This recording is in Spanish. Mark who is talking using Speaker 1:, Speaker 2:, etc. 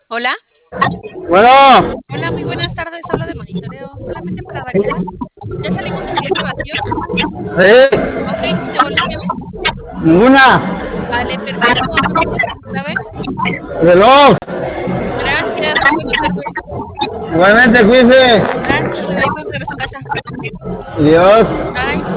Speaker 1: Hola,
Speaker 2: Bueno,
Speaker 1: hola, muy buenas tardes. Hablo de monitoreo, solamente para validar. ¿Ya salimos del viaje vacío? Ok, devoluciones.
Speaker 2: ninguna.
Speaker 1: Vale, perfecto. ¿No tienes tu clave?
Speaker 2: Reloj.
Speaker 1: Gracias, muy buena tarde.
Speaker 2: Igualmente, cuídese.
Speaker 1: Gracias, bye bye, buen regreso a casa.
Speaker 2: Dios.
Speaker 1: Bye.